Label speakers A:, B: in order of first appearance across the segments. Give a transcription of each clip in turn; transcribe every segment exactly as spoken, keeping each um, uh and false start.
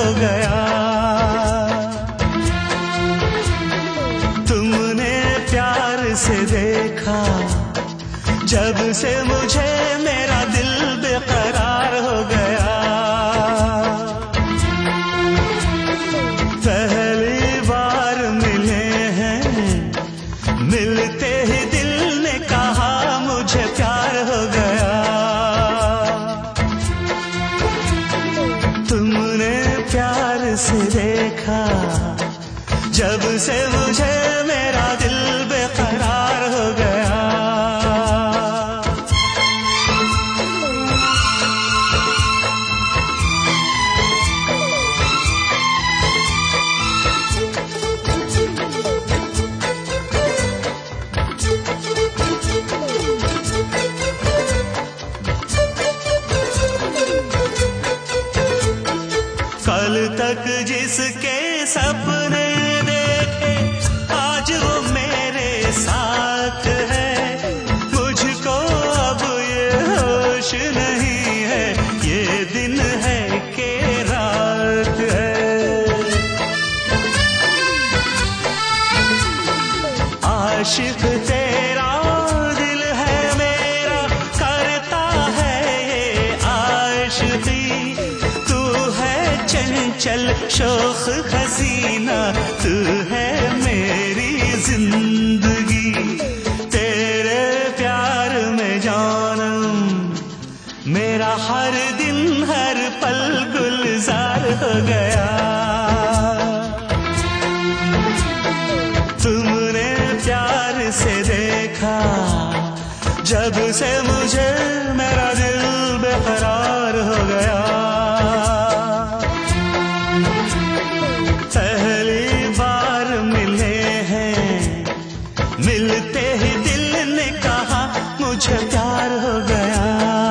A: गया। तुमने प्यार से देखा जब से मुझे मेरा दिल बेकरार हो गया। पहली बार मिले हैं, मिलते ही दिल ने कहा मुझे प्यार हो गया। तुमने प्यार से देखा जब से मुझे मेरा दिल बेकरार हो गया। कल तक जिसके सपने देखे आज वो मेरे साथ है। मुझको अब ये होश नहीं है, ये दिन है कि रात है। आशिक तेरा दिल है मेरा, करता है ये आशिकी। तू है चंचल शोख हसीना, तू है मेरी जिंदगी। तेरे प्यार में जानम मेरा हर दिन हर पल गुलजार हो गया। तुमने प्यार से देखा जब से मुझे मेरा दिल बेकरार हो गया। पहली बार मिले हैं, मिलते ही दिल ने कहा मुझे प्यार हो गया।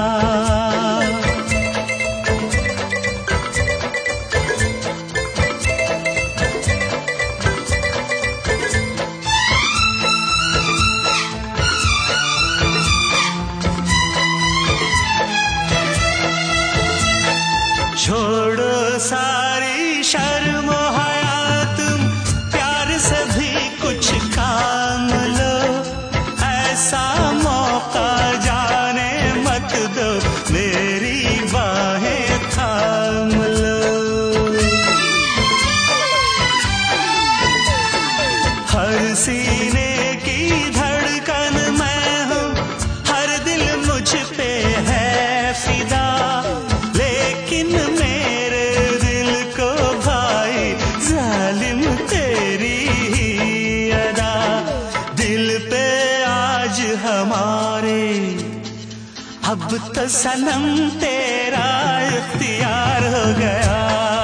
A: छोड़ो सारी शर्म हया, तुम प्यार से भी कुछ काम लो। ऐसा मौका जाने मत दो, मेरी बाहें थाम लो। हर सीने की धड़कन मैं हूँ, हर दिल मुझ पे है फिदा। लेकिन मेरे दिल को भाई जालिम तेरी ही अदा। दिल पे आज हमारे अब तो सनम तेरा इख्तियार हो गया।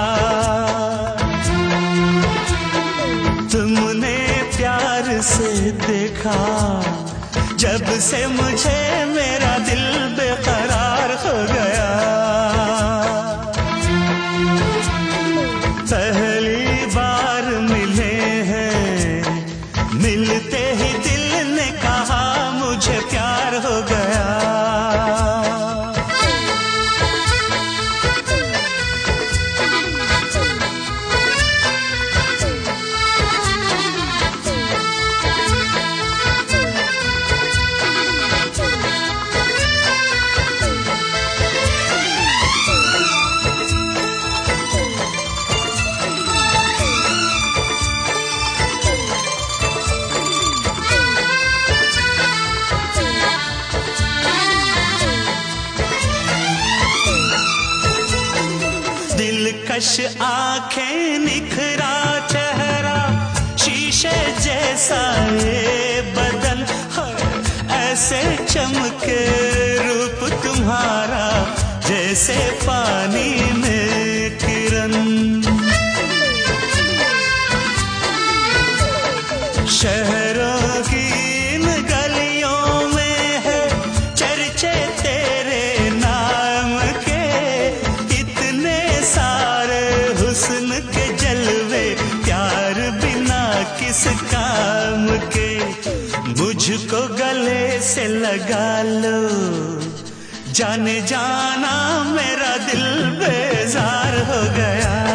A: तुमने प्यार से देखा जब से मुझे मेरा दिल बेकरार हो गया। पहली बार मिले हैं, मिलते ही दिल ने कहा मुझे प्यार हो गया। दिलकश आंखें, निखरा चेहरा, शीशे जैसा ये बदन, ऐसे चमके रूप तुम्हारा जैसे पानी में किरण। शहरों की इन गलियों में है चर्चे तेरे नाम के। इतने सारे हुस्न के जलवे, प्यार बिना किस काम के। मुझको गले से लगा लो, जाने जाना मेरा दिल बेजार हो गया।